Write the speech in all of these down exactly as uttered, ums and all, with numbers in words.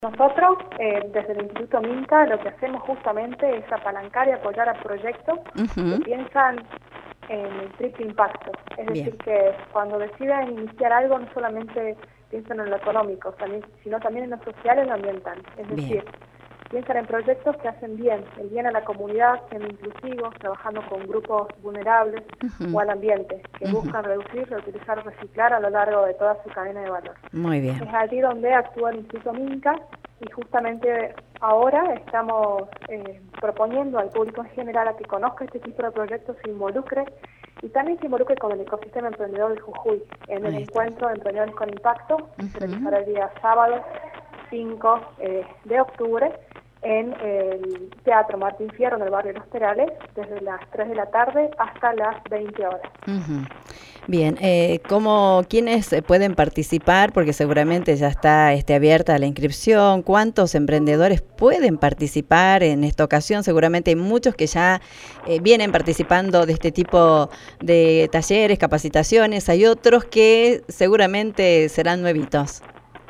Nosotros, eh, desde el Instituto Minca, lo que hacemos justamente es apalancar y apoyar a proyectos uh-huh. que piensan en el triple impacto. Es Bien. decir, que cuando deciden iniciar algo, no solamente piensan en lo económico, también, sino también en lo social y en lo ambiental. Es Bien. decir, piensan en proyectos que hacen bien, el bien a la comunidad, siendo inclusivos, trabajando con grupos vulnerables uh-huh. o al ambiente, que uh-huh. buscan reducir, reutilizar, reciclar a lo largo de toda su cadena de valor. Muy bien. Es allí donde actúa el Instituto Minca y justamente ahora estamos eh, proponiendo al público en general a que conozca este tipo de proyectos, se involucre y también se involucre con el ecosistema emprendedor de Jujuy en el encuentro de Emprendedores con Impacto, que uh-huh. se realizará el día sábado cinco eh, de octubre en el Teatro Martín Fierro en el barrio Los Perales, desde las tres de la tarde hasta las veinte horas. Uh-huh. Bien, eh, ¿cómo, ¿quiénes pueden participar? Porque seguramente ya está este, abierta la inscripción. ¿Cuántos emprendedores pueden participar en esta ocasión? Seguramente hay muchos que ya eh, vienen participando de este tipo de talleres, capacitaciones. Hay otros que seguramente serán nuevitos.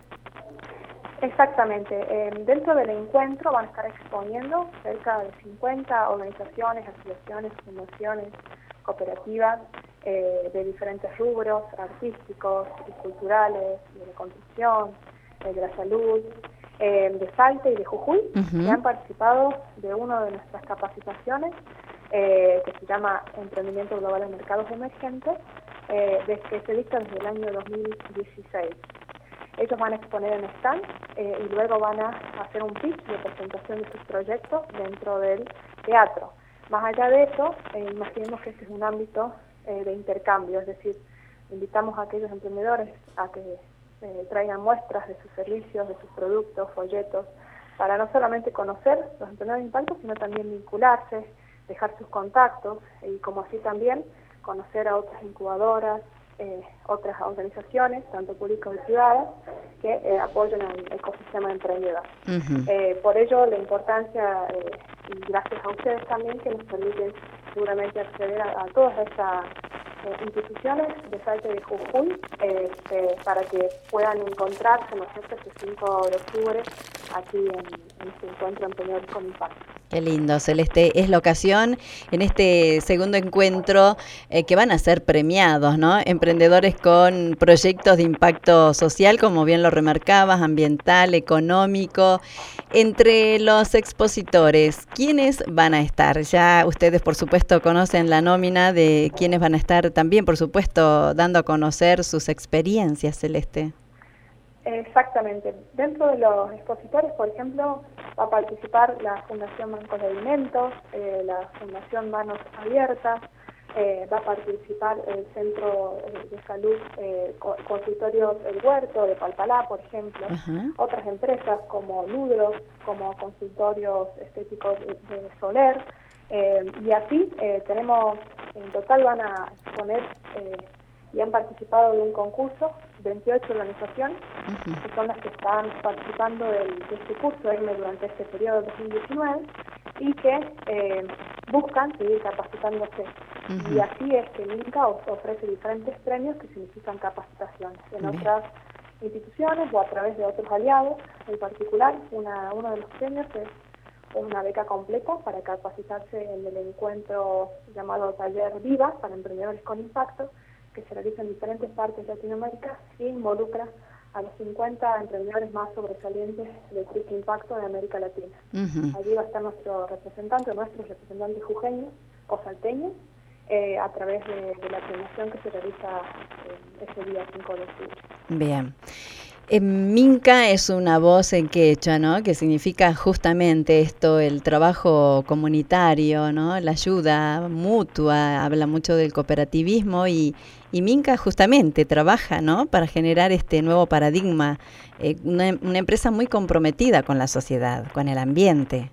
Exactamente. Eh, dentro del encuentro van a estar exponiendo cerca de cincuenta organizaciones, asociaciones, fundaciones, cooperativas eh, de diferentes rubros, artísticos y culturales, de la construcción, eh, de la salud, eh, de Salta y de Jujuy, uh-huh. que han participado de una de nuestras capacitaciones eh, que se llama Emprendimiento Global en Mercados Emergentes, eh, desde que se dicta desde el año dos mil dieciséis. Ellos van a exponer en stand eh, y luego van a hacer un pitch de presentación de sus proyectos dentro del teatro. Más allá de eso, eh, imaginemos que este es un ámbito eh, de intercambio, es decir, invitamos a aquellos emprendedores a que eh, traigan muestras de sus servicios, de sus productos, folletos, para no solamente conocer los emprendedores de impacto, sino también vincularse, dejar sus contactos y como así también conocer a otras incubadoras, Eh, otras organizaciones, tanto públicas y privadas, que eh, apoyan al ecosistema emprendedor. Uh-huh. Eh, por ello, la importancia, eh, y gracias a ustedes también, que nos permiten seguramente acceder a, a todas estas eh, instituciones de Salta y de Jujuy, eh, eh, para que puedan encontrarse nosotros el cinco de octubre aquí en, en este encuentro Emprendedores con Impacto. Qué lindo, Celeste. Es la ocasión en este segundo encuentro eh, que van a ser premiados, ¿no? Emprendedores con proyectos de impacto social, como bien lo remarcabas, ambiental, económico. Entre los expositores, ¿quiénes van a estar? Ya ustedes, por supuesto, conocen la nómina de quienes van a estar también, por supuesto, dando a conocer sus experiencias, Celeste. Exactamente. Dentro de los expositores, por ejemplo, va a participar la Fundación Bancos de Alimentos, eh, la Fundación Manos Abiertas, eh, va a participar el Centro de Salud eh, Consultorio El Huerto de Palpalá, por ejemplo, uh-huh. otras empresas como Ludros, como Consultorios Estéticos de, de Soler, eh, y así eh, tenemos, en total van a exponer eh, y han participado de un concurso veintiocho organizaciones, uh-huh. que son las que están participando del, de este curso E M E durante este periodo de dos mil diecinueve y que eh, buscan seguir capacitándose. Uh-huh. Y así es que Minca ofrece diferentes premios que significan capacitaciones en Bien. otras instituciones o a través de otros aliados. En particular, una, uno de los premios es una beca completa para capacitarse en el encuentro llamado Taller Viva para Emprendedores con Impacto, que se realiza en diferentes partes de Latinoamérica y involucra a los cincuenta emprendedores más sobresalientes de triple impacto de América Latina. Uh-huh. Allí va a estar nuestro representante, nuestros representantes jujeños o salteños, eh, a través de, de la premiación que se realiza eh, ese día cinco de octubre. Bien. Eh, Minca es una voz en quechua, ¿no? Que significa justamente esto, el trabajo comunitario, ¿no? La ayuda mutua, habla mucho del cooperativismo y, y Minca justamente trabaja, ¿no? Para generar este nuevo paradigma, eh, una, una empresa muy comprometida con la sociedad, con el ambiente.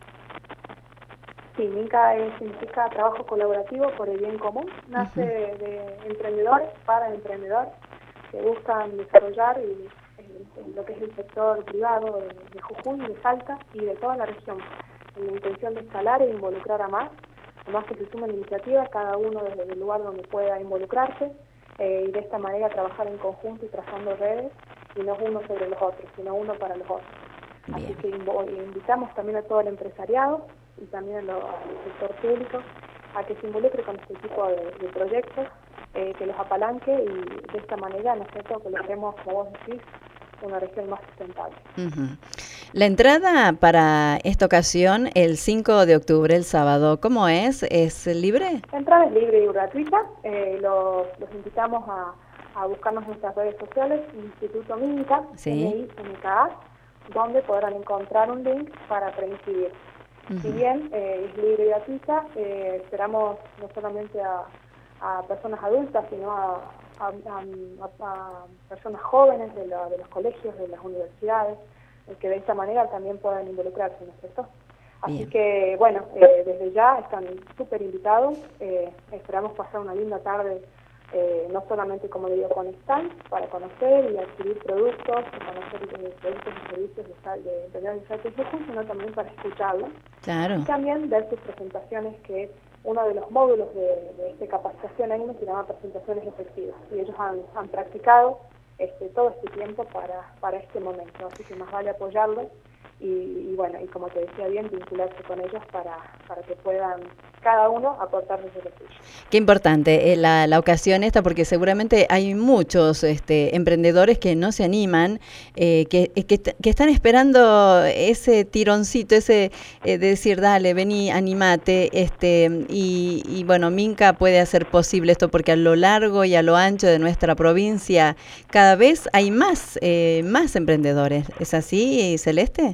Sí, Minca es, significa trabajo colaborativo por el bien común, nace uh-huh. de, de emprendedores para emprendedores que buscan desarrollar y en lo que es el sector privado de, de Jujuy, de Salta y de toda la región, en la intención de escalar e involucrar a más, a más que se sumen iniciativas, cada uno desde el lugar donde pueda involucrarse, eh, y de esta manera trabajar en conjunto y trazando redes, y no uno sobre los otros, sino uno para los otros. Así Bien. que invitamos también a todo el empresariado y también a lo, al sector público a que se involucre con este tipo de, de proyectos, eh, que los apalanque y de esta manera nosotros logremos, como vos decís, una región más sustentable. Uh-huh. La entrada para esta ocasión, el cinco de octubre, el sábado, ¿cómo es? ¿Es libre? La entrada es libre y gratuita. Eh, los, los invitamos a, a buscarnos en nuestras redes sociales, Instituto Minca, Sí. M I N K A, donde podrán encontrar un link para preinscribir. Uh-huh. Si bien eh, es libre y gratuita, eh, esperamos no solamente a, a personas adultas, sino a, a, a, a personas jóvenes de, la, de los colegios, de las universidades, eh, que de esta manera también puedan involucrarse en el sector. Así Bien. que, bueno, eh, desde ya están súper invitados, eh, esperamos pasar una linda tarde, eh, no solamente, como le digo, con stand, para conocer y adquirir productos, y conocer eh, productos y servicios de, de emprendedores de Salta, sino también para escucharlos. Claro. Y también ver sus presentaciones, que uno de los módulos de, de esta capacitación AIME se llama presentaciones efectivas, y ellos han, han practicado este, todo este tiempo para, para este momento, así que más vale apoyarlos. Y, y bueno, y como te decía bien, vincularse con ellos para, para que puedan cada uno aportar desde lo suyo. Qué importante eh, la, la ocasión esta, porque seguramente hay muchos este, emprendedores que no se animan, eh, que, que, que están esperando ese tironcito, ese eh, de decir, dale, vení, animate, este, y, y bueno, Minca puede hacer posible esto, porque a lo largo y a lo ancho de nuestra provincia cada vez hay más, eh, más emprendedores. ¿Es así, Celeste?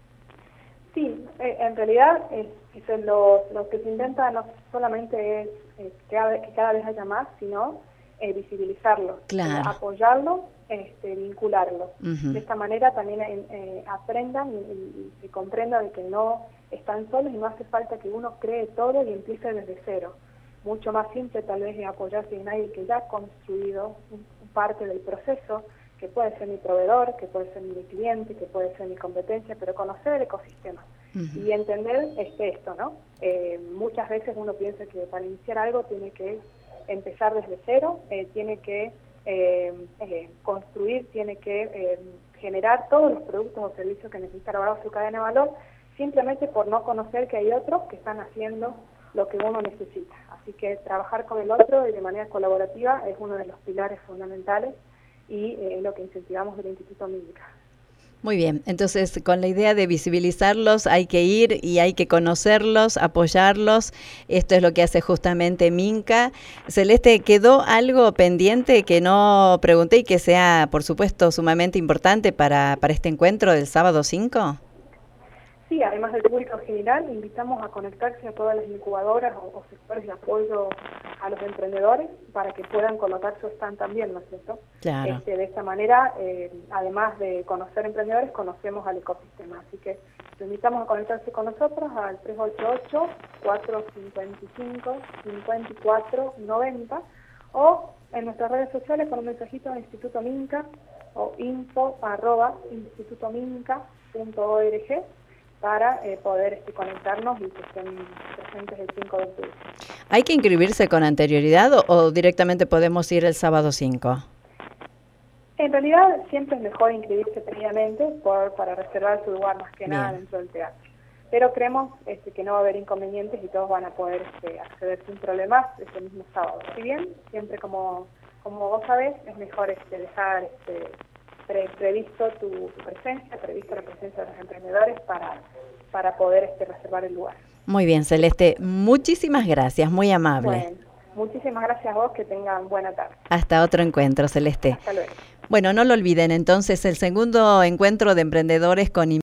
Sí, eh, en realidad eh, eso lo, lo que se intenta no solamente es eh, que, cada, que cada vez haya más, sino eh, visibilizarlo, claro. eh, apoyarlo, este, vincularlo. Uh-huh. De esta manera también eh, aprendan y, y, y comprendan de que no están solos y no hace falta que uno cree todo y empiece desde cero. Mucho más simple tal vez es apoyarse en alguien que ya ha construido un, un parte del proceso, que puede ser mi proveedor, que puede ser mi cliente, que puede ser mi competencia, pero conocer el ecosistema uh-huh. y entender este, esto, ¿no? Eh, muchas veces uno piensa que para iniciar algo tiene que empezar desde cero, eh, tiene que eh, eh, construir, tiene que eh, generar todos los productos o servicios que necesita lograr su cadena de valor, simplemente por no conocer que hay otros que están haciendo lo que uno necesita. Así que trabajar con el otro y de manera colaborativa es uno de los pilares fundamentales y eh, lo que incentivamos del Instituto Minca. Muy bien, entonces con la idea de visibilizarlos hay que ir y hay que conocerlos, apoyarlos. Esto es lo que hace justamente Minca. Celeste, ¿quedó algo pendiente que no pregunté y que sea, por supuesto, sumamente importante para, para este encuentro del sábado cinco? Sí, además del público general, invitamos a conectarse a todas las incubadoras o, o sectores de apoyo a los emprendedores para que puedan colocar su stand también, ¿no es cierto? Claro. Este, de esta manera, eh, además de conocer emprendedores, conocemos al ecosistema. Así que los invitamos a conectarse con nosotros al tres ocho ocho, cuatro cinco cinco, cinco cuatro nueve cero o en nuestras redes sociales con un mensajito al Instituto Minca o info arroba institutominca punto org para eh, poder este, conectarnos y que estén presentes el cinco de octubre. ¿Hay que inscribirse con anterioridad o, o directamente podemos ir el sábado cinco? En realidad siempre es mejor inscribirse previamente por, para reservar su lugar más que Bien. Nada dentro del teatro. Pero creemos este, que no va a haber inconvenientes y todos van a poder este, acceder sin problemas ese mismo sábado. Si bien, siempre como, como vos sabés, es mejor este, dejar este, pre, previsto tu, tu presencia, previsto la presencia de los emprendedores para, para poder este, reservar el lugar. Muy bien, Celeste, muchísimas gracias, muy amable. Bueno, muchísimas gracias a vos, que tengan buena tarde. Hasta otro encuentro, Celeste. Hasta luego. Bueno, no lo olviden entonces, el segundo encuentro de emprendedores con